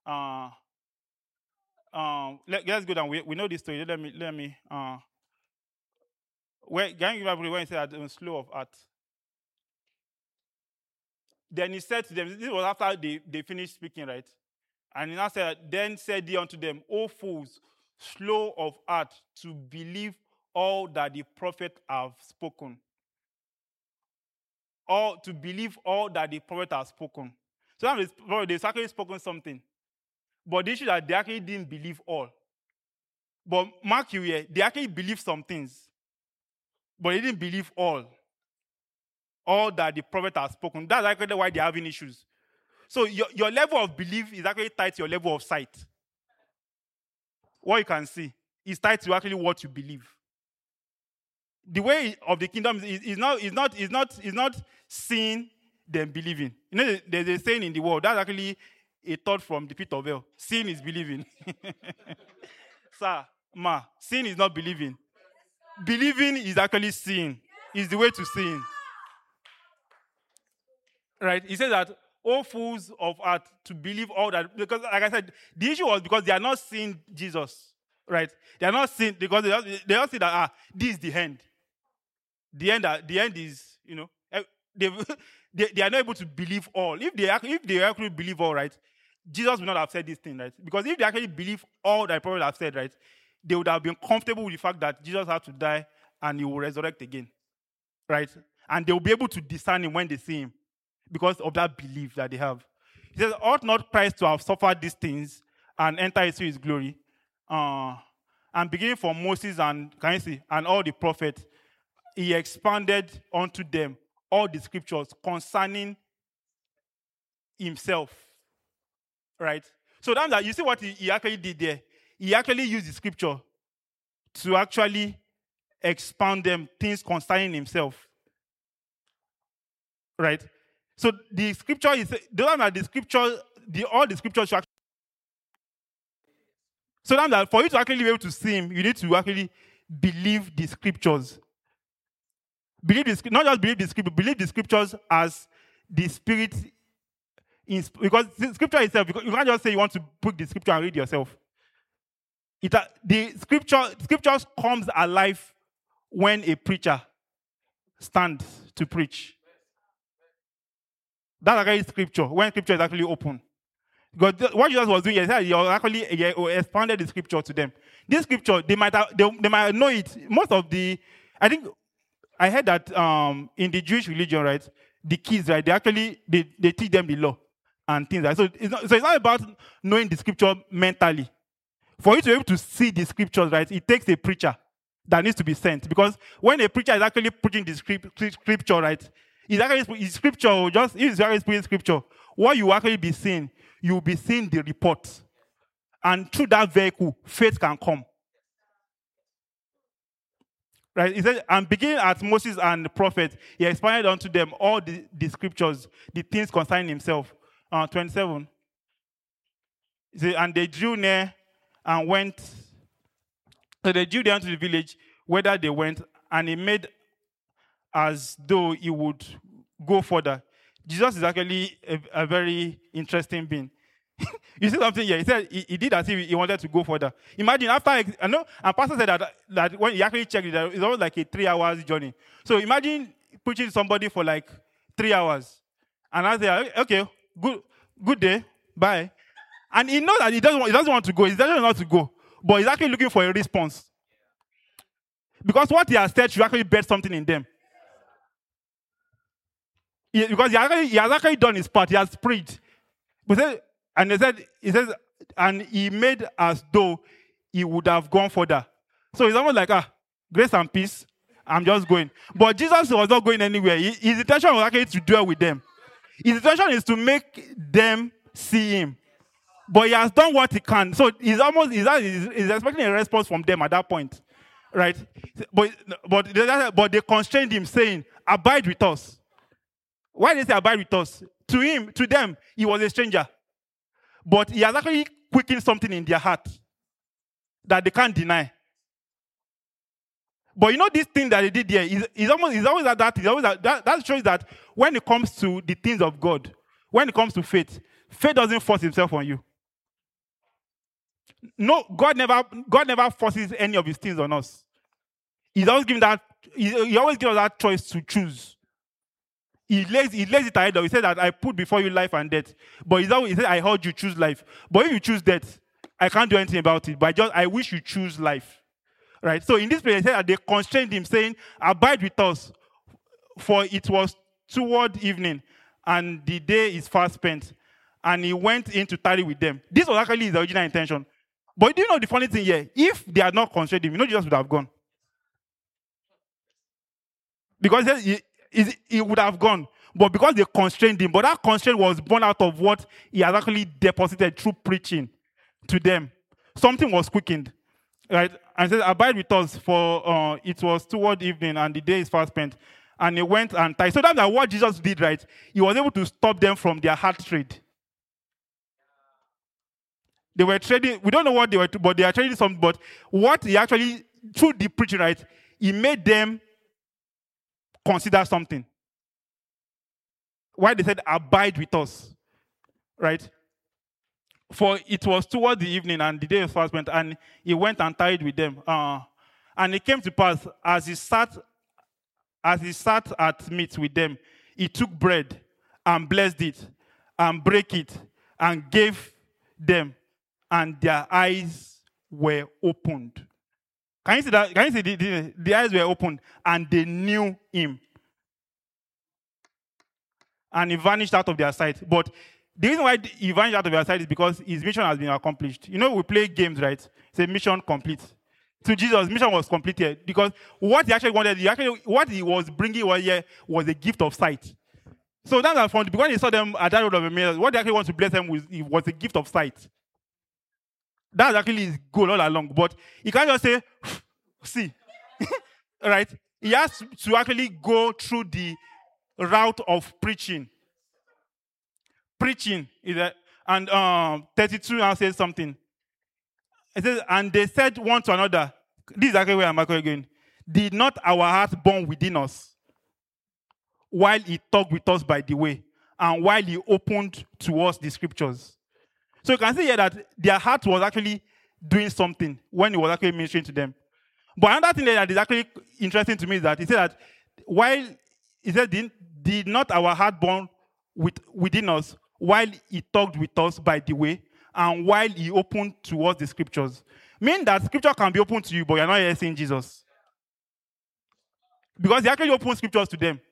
Let's go down. We know this story. Let me. When he said that slow of heart. Then he said to them, this was after they finished speaking, right? And he now said, then said he unto them, O fools, slow of heart to believe all that the prophet have spoken. Or to believe all that the prophet has spoken. So they've actually spoken something. But the issue is that they actually didn't believe all. But mark you here, they actually believed some things. But they didn't believe all. All that the prophet has spoken. That's actually why they're having issues. So your level of belief is actually tied to your level of sight. What you can see is tied to actually what you believe. The way of the kingdom is not seeing then believing. You know, there's a saying in the world that's actually a thought from the pit of hell. Seeing is believing. Sir, seeing is not believing. Believing is actually seeing. Is the way to seeing. Right? He says that all fools of heart to believe all that, because like I said, the issue was because they are not seeing Jesus. Right? They are not seeing because they don't see that this is the end. The end is, they are not able to believe all. If they actually believe all, right, Jesus would not have said this thing, right? Because if they actually believe all that prophet have said, right, they would have been comfortable with the fact that Jesus had to die and he will resurrect again. Right? And they will be able to discern him when they see him because of that belief that they have. He says, ought not Christ to have suffered these things and enter into his glory? And beginning from Moses and, can you see, and all the prophets, he expounded unto them all the scriptures concerning himself. Right? So that you see what he actually did there. He actually used the scripture to actually expound them things concerning himself. Right? So the scripture is all the scriptures should actually, so that for you to actually be able to see him, you need to actually believe the scriptures. Not just believe the scripture, believe the scriptures as the Spirit. Because the scripture itself, because you can't just say you want to book the scripture and read yourself. The scriptures comes alive when a preacher stands to preach. That's actually scripture, when scripture is actually open. Because what Jesus was doing, he expanded the scripture to them. This scripture, they might know it. I think I heard that in the Jewish religion, right, the kids, right, they teach them the law and things like that. So it's not about knowing the scripture mentally. For you to be able to see the scriptures, right, it takes a preacher that needs to be sent. Because when a preacher is actually preaching the scripture, right, he's actually speaking scripture. What you actually be seeing, you will be seeing the report. And through that vehicle, faith can come. Right? He said, and beginning at Moses and the prophets, he expounded unto them all the scriptures, the things concerning himself. 27. He said, and they drew near and went. So they drew down to the village, whither they went, and he made as though he would go further. Jesus is actually a very interesting being. You see something here? He said he did as if he wanted to go further. Imagine and Pastor said that when he actually checked it, it was like a 3 hours journey. So imagine preaching somebody for like 3 hours. And I say, okay, good day, bye. And he knows that he doesn't want to go. He doesn't want to go. But he's actually looking for a response. Because what he has said should actually bet something in them. Because he has actually done his part. He has preached. And he says, and he made as though he would have gone further. So it's almost like, grace and peace, I'm just going. But Jesus was not going anywhere. His intention was actually to dwell with them. His intention is to make them see him. But he has done what he can. So he's expecting a response from them at that point. Right? But they constrained him, saying, abide with us. Why did they say abide with us? To them, he was a stranger. But he has actually quickened something in their heart that they can't deny. But you know this thing that he did there is always like that. That shows that when it comes to the things of God, when it comes to faith doesn't force himself on you. No, God never forces any of his things on us. He always gives us that choice to choose. He lays it ahead of. He said that I put before you life and death. But he said, I heard you choose life. But if you choose death, I can't do anything about it. But I wish you choose life. Right? So in this place, he said that they constrained him, saying, abide with us, for it was toward evening, and the day is fast spent. And he went in to tarry with them. This was actually his original intention. But do you know the funny thing here? If they had not constrained him, Jesus would have gone. Because he would have gone. But because they constrained him, but that constraint was born out of what he had actually deposited through preaching to them. Something was quickened. Right? And says, abide with us, for it was toward evening, and the day is fast spent. And he went and tied. So that's what Jesus did, right? He was able to stop them from their hard trade. They were trading, we don't know what they were, but they are trading something. But what he actually, through the preaching, right, he made them consider something. Why they said, abide with us, right? For it was toward the evening, and the day was fast spent, and he went and tarried with them. And it came to pass, as he sat at meat with them, he took bread and blessed it, and brake it, and gave them, and their eyes were opened. Can you see that? Can you see the eyes were opened, and they knew him. And he vanished out of their sight. But The reason why he vanished out of your sight is because his mission has been accomplished. You know, we play games, right? It's a mission complete. To Jesus, mission was completed because what he actually wanted, what he was bringing was here was a gift of sight. So that's what I found. Because he saw them at that road of Emmaus, what they actually want to bless them with was a gift of sight. That's actually his goal all along. But he can't just say, see, right? He has to actually go through the route of preaching. Preaching is a, and 32 now says something. It says, and they said one to another, this is actually where I'm going. Did not our heart burn within us while he talked with us by the way, and while he opened to us the scriptures? So you can see here that their heart was actually doing something when he was actually ministering to them. But another thing that is actually interesting to me is that he said that while he said, did not our heart burn within us while he talked with us by the way, and while he opened to us the scriptures? Meaning that scripture can be opened to you, but you're not here seeing Jesus. Because he actually opened scriptures to them.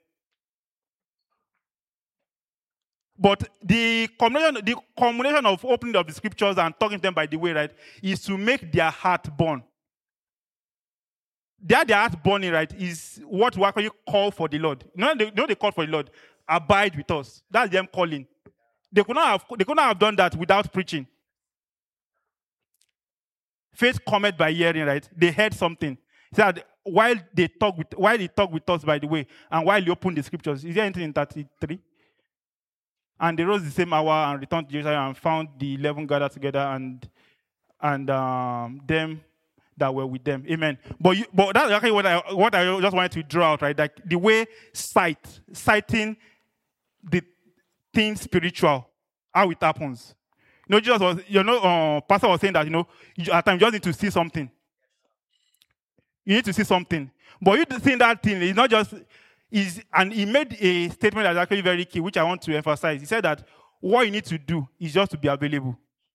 But the combination of opening of the scriptures and talking to them by the way, right, is to make their heart burn. Their heart burning, right, is what we actually call for the Lord. They call for the Lord. Abide with us. That's them calling. They could not have done that without preaching. Faith cometh by hearing, right? They heard something. He said, while he talked with us by the way, and while he opened the scriptures. Is there anything in 33? And they rose the same hour and returned to Jerusalem and found the 11 gathered together and them that were with them. Amen. But that's actually what I just wanted to draw out, right? Like the way citing the thing spiritual, how it happens. You know, Jesus was, Pastor was saying that, at times you just need to see something. You need to see something. But you seeing that thing, it's not just, and he made a statement that's actually very key, which I want to emphasize. He said that what you need to do is just to be available.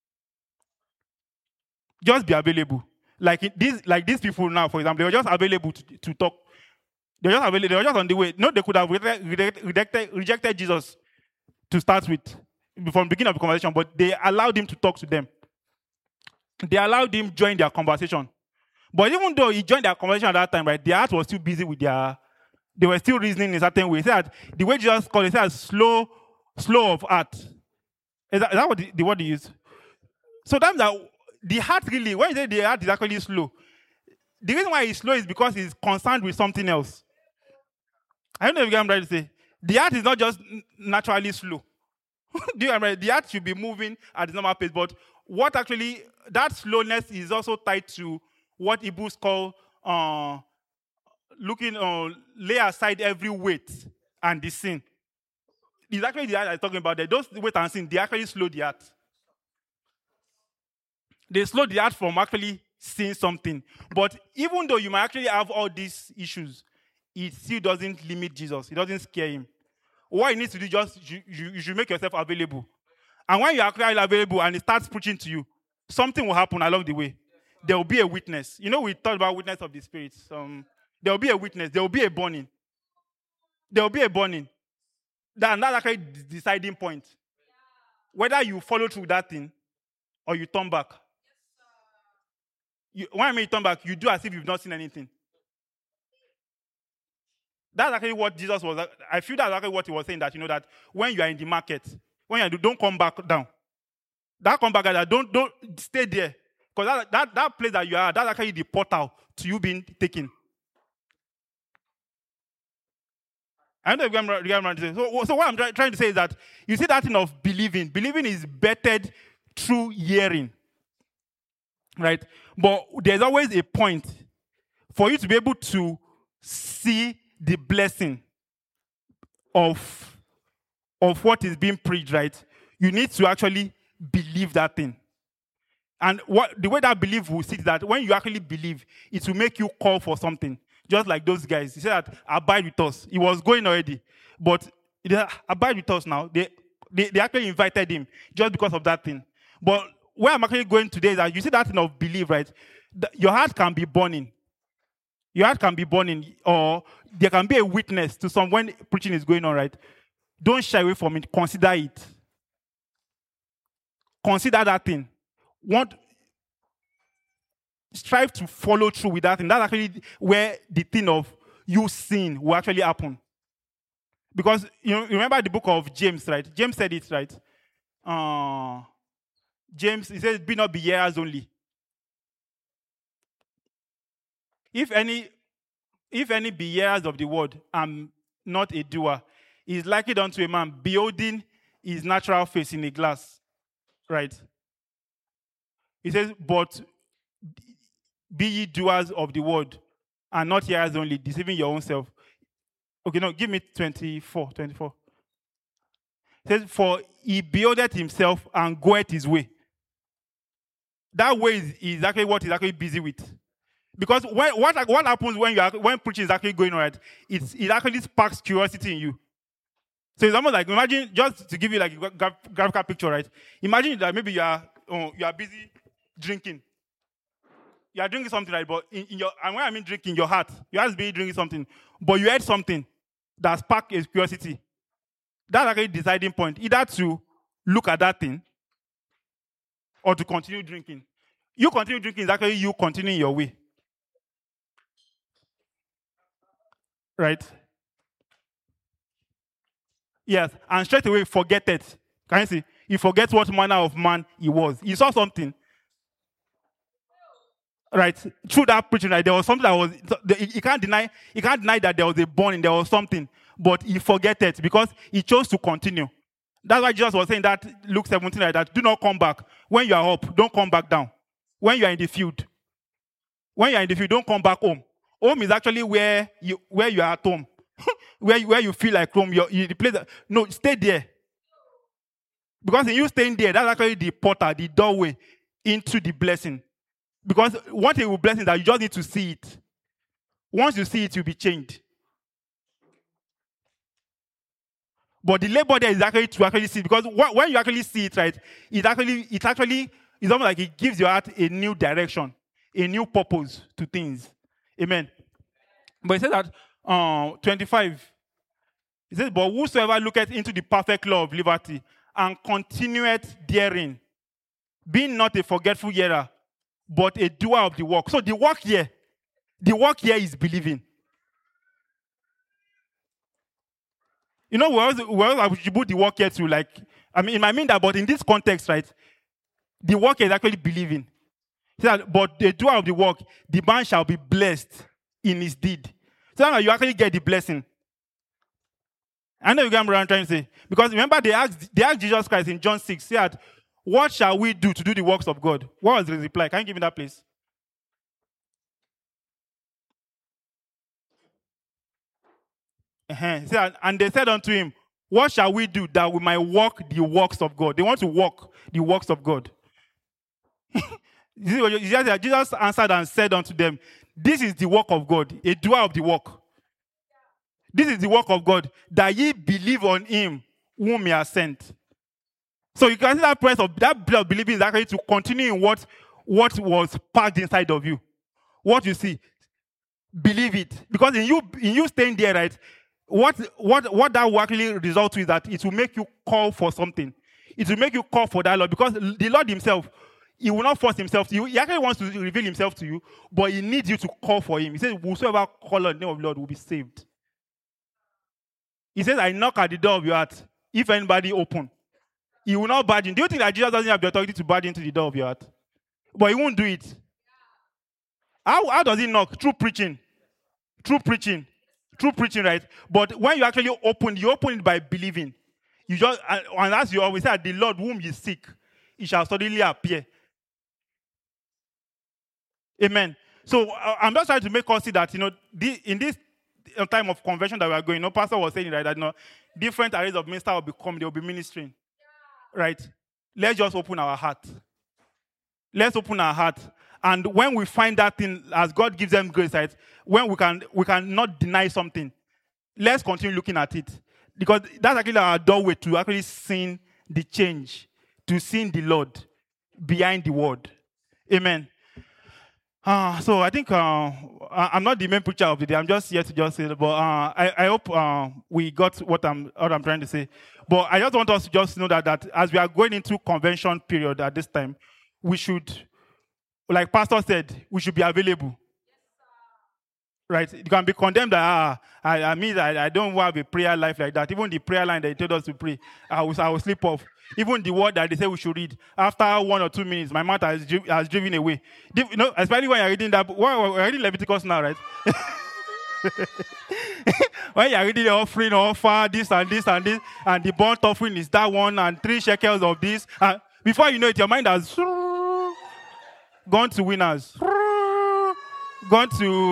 Just be available. Like these people now, for example, they were just available to talk. They were just on the way. No, they could have rejected Jesus to start with from the beginning of the conversation, but they allowed him to talk to them. They allowed him join their conversation. But even though he joined their conversation at that time, right, their heart was still busy with they were still reasoning in a certain way. He said the way Jesus called it, he said slow of heart. Is that what the word he used? So that's that the heart really, when you say the heart is actually slow, the reason why it's slow is because it's concerned with something else. I don't know if you get what I'm trying to say. The heart is not just naturally slow. Do you remember? The heart should be moving at the normal pace, but what actually, that slowness is also tied to what Hebrews call lay aside every weight and the sin. It's actually the heart I'm talking about there. Those weight and sin, they actually slow the heart. They slow the heart from actually seeing something. But even though you might actually have all these issues, it still doesn't limit Jesus. It doesn't scare him. What you need to do, you should make yourself available. And when you're actually available and he starts preaching to you, something will happen along the way. There will be a witness. We talked about witness of the Spirit. There will be a witness. There will be a burning. There will be a burning. That's actually the deciding point. Whether you follow through that thing or you turn back. When I mean turn back, you do as if you've not seen anything. That's actually what Jesus was. I feel that's actually what he was saying, that that when you are in the market, don't come back down. That come back down. Don't stay there. Because that place that you are, that's actually the portal to you being taken. I don't know if you're right. So what I'm trying to say is that you see that thing of believing. Believing is bettered through hearing. Right? But there's always a point for you to be able to see the blessing of what is being preached, right? You need to actually believe that thing. And the way that belief will sit is that when you actually believe, it will make you call for something. Just like those guys. He said that, abide with us. He was going already. But abide with us now. They actually invited him just because of that thing. But where I'm actually going today is that you see that thing of belief, right? Your heart can be burning. Your heart can be burning, or there can be a witness to when preaching is going on, right? Don't shy away from it. Consider it. consider that thing. Strive to follow through with that thing. That's actually where the thing of you sin will actually happen. Because you remember the book of James, right? James said it, right? James, he says, be not be hearers only. If any be hearers of the word and not a doer, is likened unto a man beholding his natural face in a glass. Right? He says, but be ye doers of the word and not hearers only, deceiving your own self. Okay, no, give me 24. It says, for he beholdeth himself and goeth his way. That way is exactly what he's actually busy with. Because what happens when preaching is actually going on, right? It actually sparks curiosity in you. So it's almost like, imagine, just to give you like a graphical picture, right? Imagine that maybe you are busy drinking. You are drinking something, right? But in your, and when I mean drinking, your heart, you are busy drinking something, but you heard something that sparked a curiosity. That's actually the deciding point, either to look at that thing or to continue drinking. You continue drinking is actually you continuing your way. Right? Yes, and straight away forget it. Can you see? He forgets what manner of man he was. He saw something. Right? Through that preaching, right, there was something that was, he can't deny that there was a burning, there was something, but he forget it because he chose to continue. That's why Jesus was saying that, Luke 17, like that, do not come back. When you are up, don't come back down. When you are in the field, don't come back home. Home is actually where you are at home. where you feel like home, the place. No, stay there. Because in you staying there, that's actually the portal, the doorway into the blessing. Because one thing with blessing is that you just need to see it. Once you see it, you'll be changed. But the labor there is actually to actually see it. Because when you actually see it, right, it's almost like it gives your heart a new direction, a new purpose to things. Amen. But it says that 25. It says, but whosoever looketh into the perfect law of liberty and continueth therein, being not a forgetful hearer, but a doer of the work. So the work here is believing. You know, we always attribute the work here to, like, I mean, it might mean that, but in this context, right, the work is actually believing. But the doer of the work, the man shall be blessed in his deed. So now you actually get the blessing. I know you get what I'm trying to say. Because remember, they asked Jesus Christ in John 6, said, what shall we do to do the works of God? What was the reply? Can you give me that, please? And they said unto him, what shall we do that we might walk the works of God? They want to walk the works of God. Jesus answered and said unto them, this is the work of God, a doer of the work. This is the work of God, that ye believe on him whom he has sent. So you can see that place of believing is actually to continue in what was packed inside of you. What you see, believe it. Because in you staying there, right, what that will actually result to is that it will make you call for something. It will make you call for that Lord. Because the Lord himself, he will not force himself to you. He actually wants to reveal himself to you, but he needs you to call for him. He says, whosoever call on the name of the Lord will be saved. He says, I knock at the door of your heart. If anybody open, he will not barge in. Do you think that Jesus doesn't have the authority to barge into the door of your heart? But he won't do it. How does he knock? Through preaching. Through preaching, right? But when you actually open it by believing. You just, and as you always say, the Lord whom you seek, he shall suddenly appear. Amen. So I'm just trying to make us see that, in this time of convention that we are going, Pastor was saying, right, that different areas of ministry will become, they will be ministering. Right? Let's just open our heart. Let's open our heart. And when we find that thing, as God gives them grace, right, when we can not deny something, let's continue looking at it. Because that's actually our doorway to actually seeing the change, to seeing the Lord behind the word. Amen. So I think I'm not the main preacher of the day. I'm just here to just say it. But I hope we got what I'm trying to say. But I just want us to just know that as we are going into convention period at this time, we should, like Pastor said, we should be available. Right? You can be condemned that I don't have a prayer life like that. Even the prayer line that they told us to pray, I will slip off. Even the word that they say we should read, after 1 or 2 minutes, my mouth has driven away. You know, especially when you're reading that, we're reading Leviticus now, right? When you're reading the offering, offer, this and this and this, and the burnt offering is that one, and 3 shekels of this. Before you know it, your mind has gone to winners, gone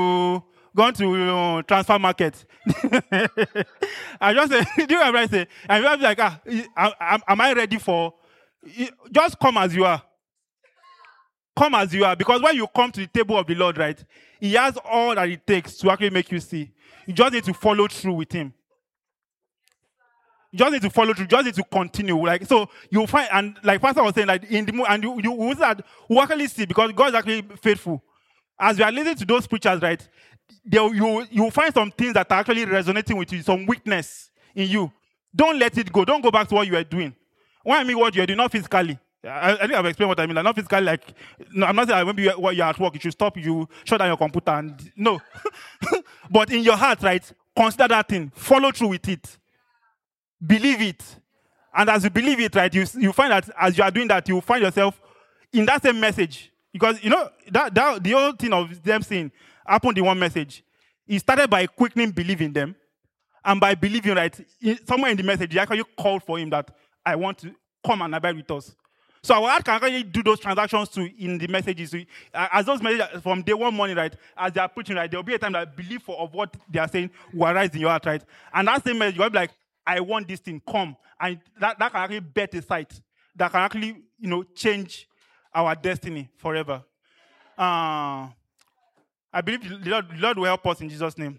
to transfer market. I just say, do you know what I say? And I'm like, am I ready for? Just come as you are. Come as you are. Because when you come to the table of the Lord, right, He has all that it takes to actually make you see. You just need to follow through with Him. You just need to follow through. You just need to continue. Like, so you'll find, and like Pastor was saying, like in the and you will actually see, because God is actually faithful. As we are listening to those preachers, right, you'll find some things that are actually resonating with you, some weakness in you. Don't let it go. Don't go back to what you were doing. When I mean what you're doing, not physically. I think I've explained what I mean. Like, not physically, like, no, I'm not saying when you're at work, you should stop, you shut down your computer, and no. But in your heart, right, consider that thing. Follow through with it. Believe it. And as you believe it, right, you find that as you are doing that, you find yourself in that same message. Because, you know, that the whole thing of them saying happened in one message. It started by quickening belief in them. And by believing, right, somewhere in the message, he actually called for him that I want to come and abide with us. So our heart can actually do those transactions too in the messages. As those messages from day one morning, right, as they are preaching, right, there will be a time that belief of what they are saying will arise in your heart, right? And that same message, you'll be like, I want this thing, come. And that can actually bet a sight. That can actually, you know, change our destiny forever. I believe the Lord will help us in Jesus' name.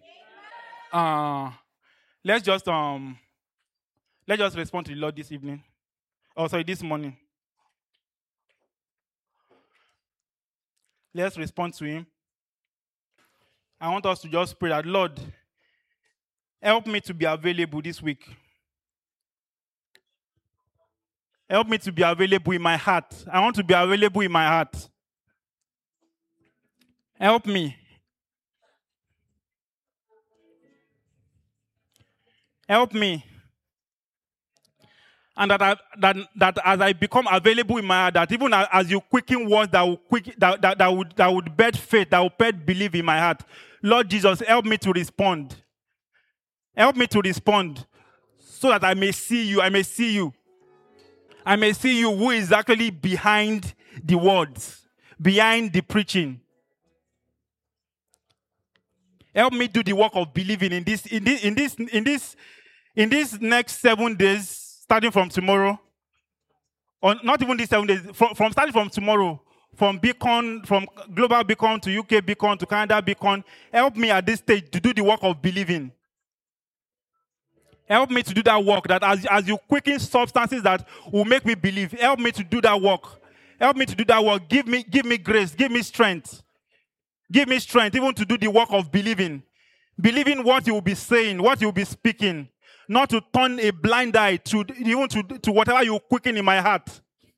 Let's just respond to the Lord this evening. Oh, sorry, this morning. Let's respond to Him. I want us to just pray that, Lord, help me to be available this week. Help me to be available in my heart. I want to be available in my heart. Help me. Help me. And that as I become available in my heart, that even as you quicken words that would birth faith, that would birth belief in my heart, Lord Jesus, help me to respond. Help me to respond so that I may see you. I may see you. I may see you who is actually behind the words, behind the preaching. Help me do the work of believing in this next 7 days, starting from tomorrow. Or not even these 7 days, from starting from tomorrow, from Beacon, from Global Beacon to UK Beacon to Canada Beacon. Help me at this stage to do the work of believing. Help me to do that work, that as you quicken substances that will make me believe. Help me to do that work. Help me to do that work. Give me grace. Give me strength. Give me strength even to do the work of believing. Believing what you will be saying, what you will be speaking. Not to turn a blind eye to whatever you quicken in my heart.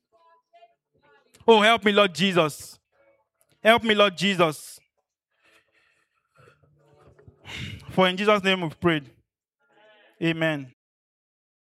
Oh, help me, Lord Jesus. Help me, Lord Jesus. For in Jesus' name we've prayed. Amen.